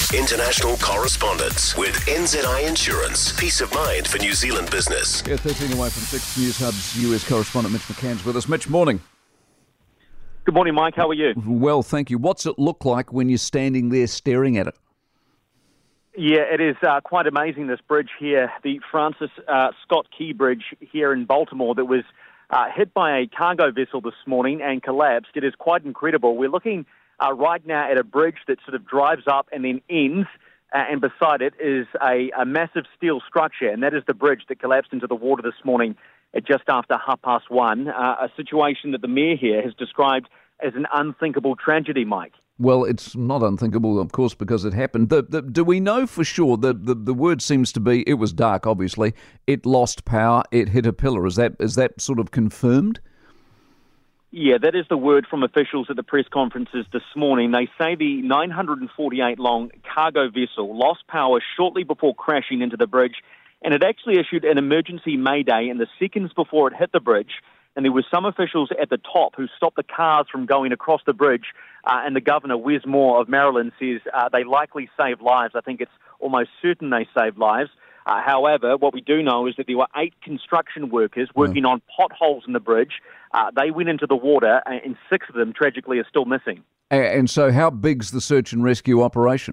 News international correspondence with NZI Insurance. Peace of mind for New Zealand business. 13 away from 6 News Hub's US correspondent Mitch McCann's with us. Mitch, morning. Good morning, Mike. How are you? Well, thank you. What's it look like when you're standing there staring at it? Yeah, it is quite amazing, this bridge here, the Francis Scott Key Bridge here in Baltimore that was hit by a cargo vessel this morning and collapsed. It is quite incredible. We're looking right now at a bridge that sort of drives up and then ends, and beside it is a massive steel structure, and that is the bridge that collapsed into the water this morning at just after 1:30, a situation that the mayor here has described as an unthinkable tragedy, Mike. Well, it's not unthinkable, of course, because it happened. Do we know for sure that the word seems to be, it was dark, obviously, it lost power, it hit a pillar. Is that sort of confirmed? Yeah, that is the word from officials at the press conferences this morning. They say the 948-long cargo vessel lost power shortly before crashing into the bridge, and it actually issued an emergency mayday in the seconds before it hit the bridge. And there were some officials at the top who stopped the cars from going across the bridge. And the governor, Wes Moore of Maryland, says they likely saved lives. I think it's almost certain they saved lives. However, what we do know is that there were 8 construction workers working on potholes in the bridge. They went into the water, and 6 of them, tragically, are still missing. And so how big's the search and rescue operation?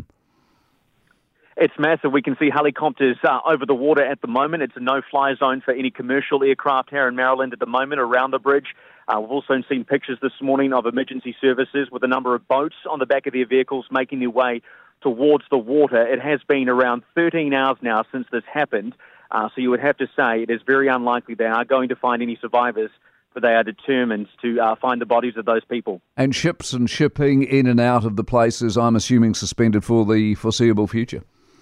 It's massive. We can see helicopters over the water at the moment. It's a no-fly zone for any commercial aircraft here in Maryland at the moment around the bridge. We've also seen pictures this morning of emergency services with a number of boats on the back of their vehicles making their way towards the water. It has been around 13 hours now since this happened, so you would have to say it is very unlikely they are going to find any survivors, but they are determined to find the bodies of those people. And ships and shipping in and out of the places, I'm assuming, suspended for the foreseeable future?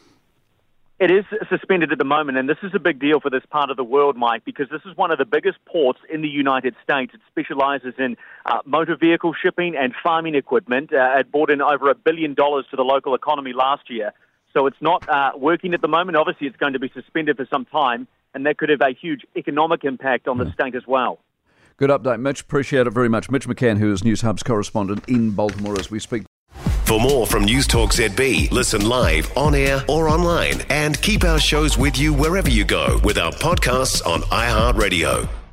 It is suspended at the moment, and this is a big deal for this part of the world, Mike, because this is one of the biggest ports in the United States. It specializes in motor vehicle shipping and farming equipment. It brought in over $1 billion to the local economy last year. So it's not working at the moment. Obviously, it's going to be suspended for some time, and that could have a huge economic impact on the state as well. Good update, Mitch. Appreciate it very much. Mitch McCann, who is News Hub's correspondent in Baltimore as we speak. For more from News Talk ZB, listen live, on air or online, and keep our shows with you wherever you go with our podcasts on iHeartRadio.